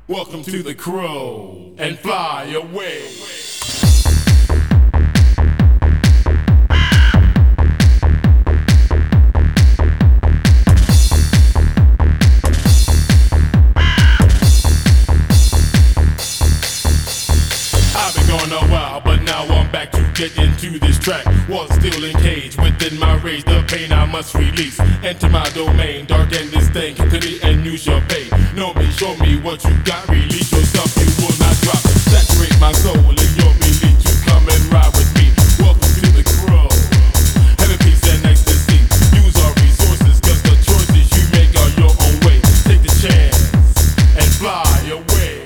Welcome to the Crow and fly away. I've been gone a while, but now I'm back to get into this track. Was still engaged within my rage, the pain I must release. Enter my domain, darken this thing, continue and use your pain. Know me, show me what you got, release yourself, you will not drop. Saturate my soul in your belief to come and ride with me. Welcome to the Crow, heaven, peace and ecstasy. Use our resources, cause the choices you make are your own way. Take the chance and fly away.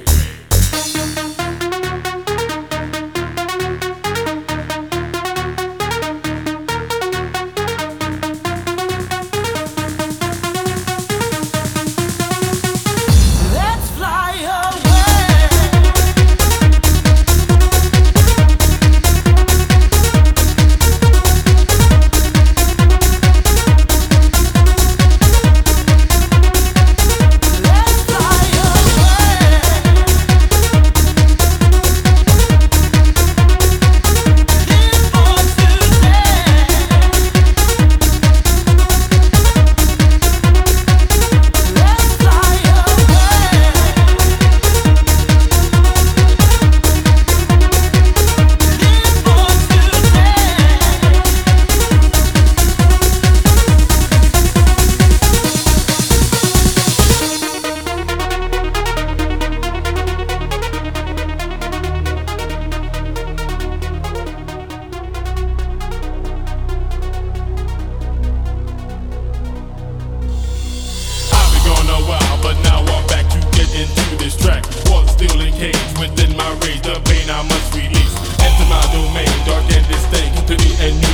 Still engaged within my rage, the pain I must release. Enter my domain, darken this thing, continue and